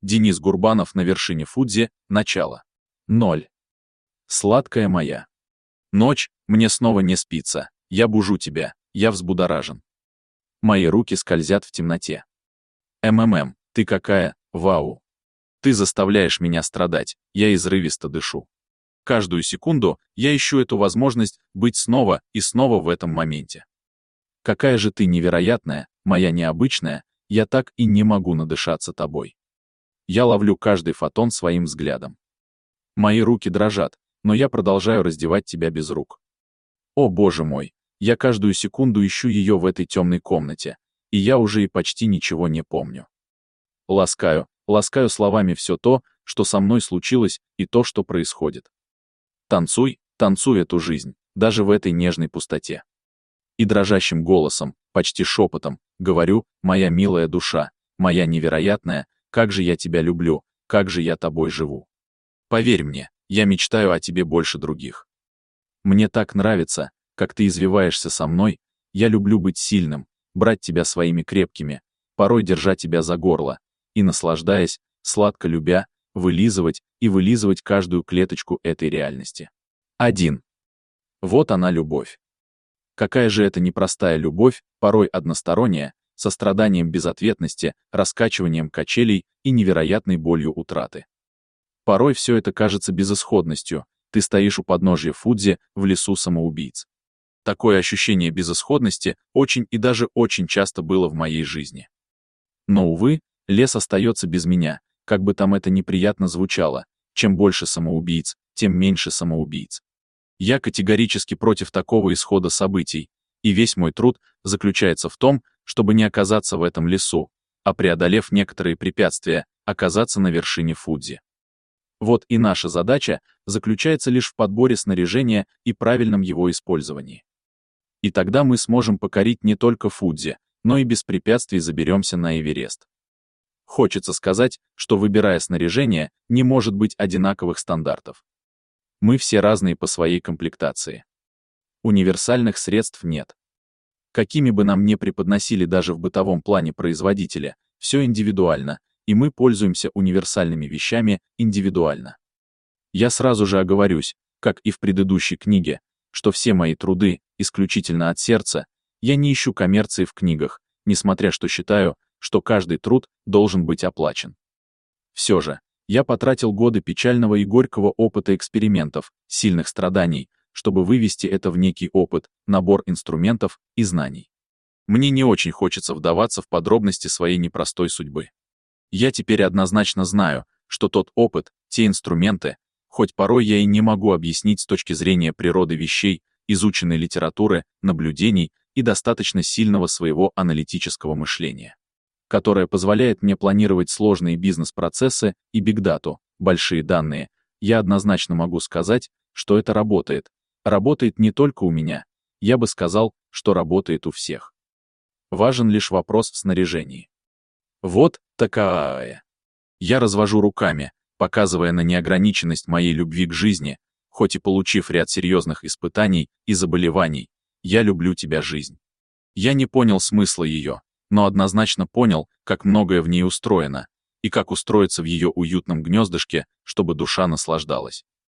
Денис Гурбанов на вершине Фудзи. Начало. 0. Сладкая моя. Ночь, мне снова не спится. Я бужу тебя, я взбудоражен. Мои руки скользят в темноте. Ты какая, вау. Ты заставляешь меня страдать, я изрывисто дышу. Каждую секунду я ищу эту возможность быть снова и снова в этом моменте. Какая же ты невероятная, моя необычная, я так и не могу надышаться тобой. Я ловлю каждый фотон своим взглядом. Мои руки дрожат, но я продолжаю раздевать тебя без рук. О боже мой, я каждую секунду ищу ее в этой темной комнате, и я уже и почти ничего не помню. Ласкаю словами все то, что со мной случилось, и то, что происходит. Танцуй, танцуй эту жизнь, даже в этой нежной пустоте. И дрожащим голосом, почти шепотом, говорю: моя милая душа, моя невероятная, как же я тебя люблю, как же я тобой живу. Поверь мне, я мечтаю о тебе больше других. Мне так нравится, как ты извиваешься со мной, я люблю быть сильным, брать тебя своими крепкими, порой держать тебя за горло, и, наслаждаясь, сладко любя, вылизывать и вылизывать каждую клеточку этой реальности. 1. Вот она любовь. Какая же это непростая любовь, порой односторонняя, со страданием безответности, раскачиванием качелей и невероятной болью утраты. Порой все это кажется безысходностью, ты стоишь у подножья Фудзи в лесу самоубийц. Такое ощущение безысходности очень и даже очень часто было в моей жизни. Но, увы, лес остается без меня, как бы там это неприятно звучало, чем больше самоубийц, тем меньше самоубийц. Я категорически против такого исхода событий, и весь мой труд заключается в том, чтобы не оказаться в этом лесу, а преодолев некоторые препятствия, оказаться на вершине Фудзи. Вот и наша задача заключается лишь в подборе снаряжения и правильном его использовании. И тогда мы сможем покорить не только Фудзи, но и без препятствий заберемся на Эверест. Хочется сказать, что, выбирая снаряжение, не может быть одинаковых стандартов. Мы все разные по своей комплектации. Универсальных средств нет. Какими бы нам ни преподносили даже в бытовом плане производителя, все индивидуально, и мы пользуемся универсальными вещами индивидуально. Я сразу же оговорюсь, как и в предыдущей книге, что все мои труды исключительно от сердца, я не ищу коммерции в книгах, несмотря что считаю, что каждый труд должен быть оплачен. Все же, я потратил годы печального и горького опыта экспериментов, сильных страданий, чтобы вывести это в некий опыт, набор инструментов и знаний. Мне не очень хочется вдаваться в подробности своей непростой судьбы. Я теперь однозначно знаю, что тот опыт, те инструменты, хоть порой я и не могу объяснить с точки зрения природы вещей, изученной литературы, наблюдений и достаточно сильного своего аналитического мышления, которое позволяет мне планировать сложные бизнес-процессы и бигдату, большие данные, я однозначно могу сказать, что это работает. Работает не только у меня, я бы сказал, что работает у всех. Важен лишь вопрос в снаряжении. Вот такая. Я развожу руками, показывая на неограниченность моей любви к жизни, хоть и получив ряд серьезных испытаний и заболеваний, я люблю тебя, жизнь. Я не понял смысла ее, но однозначно понял, как многое в ней устроено, и как устроиться в ее уютном гнездышке, чтобы душа наслаждалась.